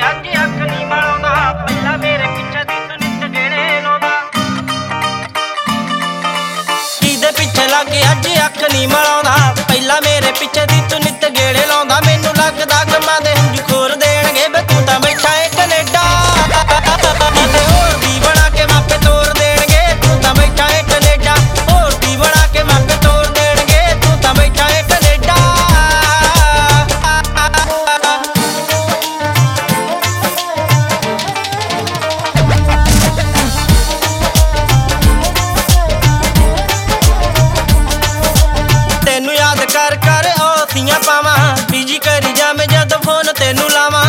ਅੱਜ ਅੱਖ ਨੀ ਮਲਾਉਂਦਾ, ਪਹਿਲਾਂ ਮੇਰੇ ਪਿੱਛੇ ਦੀ ਤੂੰ ਨਿੱਤ ਗੇੜੇ ਲਾਉਂਦਾ। ਕਿਹਦੇ ਪਿੱਛੇ ਲੱਗ ਅੱਜ ਅੱਖ ਨੀ ਮਲਾਉਂਦਾ, ਪਹਿਲਾਂ ਮੇਰੇ ਪਿੱਛੇ ਦੀ ਤੂੰ ਨਿੱਤ ਗੇੜੇ ਲਾਉਂਦਾ। ਮੈਨੂੰ ਲੱਗਦਾ ਗਮਾਂ ਦੇ ਹੰਝੂ ਖੋਰ ਦੇਣਗੇ ਵੇ ਤੂੰ ਤਾਂ ਬੈਠਾ ਏ ਕਨੇਡਾ। ਕਿਤੇ ਹੋਰ ਦੀ ਬਣਾ ਕੇ ਮਾਪੇ ਤੋਰ ਦੇਣਗੇ, ਤੂੰ ਤਾਂ ਬੈਠਾ ਏ ਕਨੇਡਾ। ਹੋਰ ਦੀ ਬਣਾ ਕੇ ਮਾਪੇ ਤੋਰ ਦੇਣਗੇ, ਤੂੰ ਤਾਂ ਬੈਠਾ ਏ ਕਨੇਡਾ। ਤੈਨੂੰ ਯਾਦ ਕਰ ਕਰ ਔਸੀਆਂ ਪਾਵਾਂ, ਬਿਜੀ ਕਰੀ ਜਾਵੇਂ ਜਦੋਂ ਫੋਨ ਤੈਨੂੰ ਲਾਵਾਂ।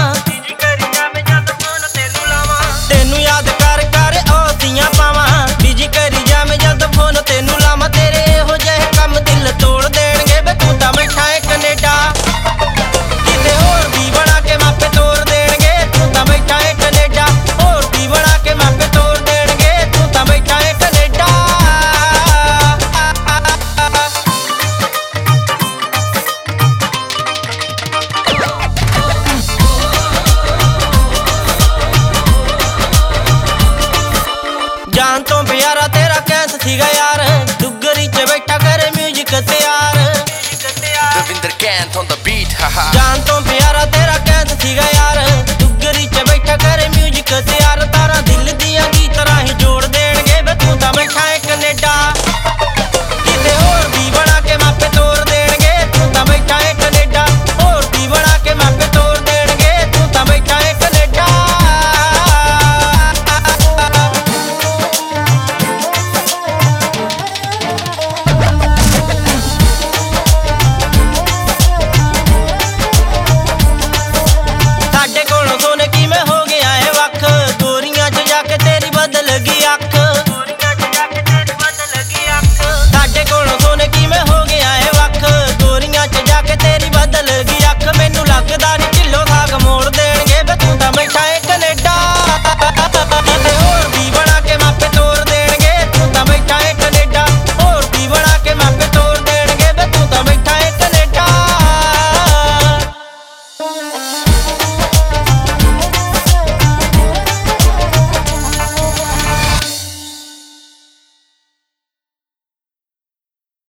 ਤੈਨੂੰ ਯਾਦ ਕਰ ਕਰ ਔਸੀਆਂ ਪਾਵਾਂ, ਬਿਜੀ ਕਰੀ ਜਾਵੇਂ ਜਦੋਂ ਫੋਨ ਤੈਨੂੰ ਲਾਵਾਂ। ਤੇਰੇ ਇਹੋ ਜਿਹੇ ਕੰਮ ਦਿਲ ਤੋੜ ਦੇਣਗੇ ਵੇ ਤੂੰ ਤਾਂ ਬੈਠਾ ਏ ਕਨੇਡਾ। ਕਿਤੇ ਹੋਰ ਦੀ ਬਣਾ ਕੇ ਮਾਪੇ ਤੋਰ ਦੇਣਗੇ, ਤੂੰ ਤਾਂ ਬੈਠਾ ਏ ਕਨੇਡਾ। ਹੋਰ ਦੀ ਬਣਾ ਕੇ ਮਾਪੇ ਤੋਰ ਦੇਣਗੇ, ਤੂੰ ਤਾਂ ਬੈਠਾ ਏ ਕਨੇਡਾ। ਜਾਨ ਤੋਂ ਪਿਆਰਾ ਤੇਰਾ ਕੈਂਸ ਸੀਗਾ ਯਾਰ, ਦੁੱਗਰੀ ਚ ਬੈਠਾ ਕਰੇ ਮਿਊਜ਼ਿਕ ਤਿਆਰ। Ravinder Kant on the beat, haha. ਜਾਨ ਤੋਂ ਪਿਆਰਾ ਤੇਰਾ ਕੈਂਸ ਸੀਗਾ ਯਾਰ,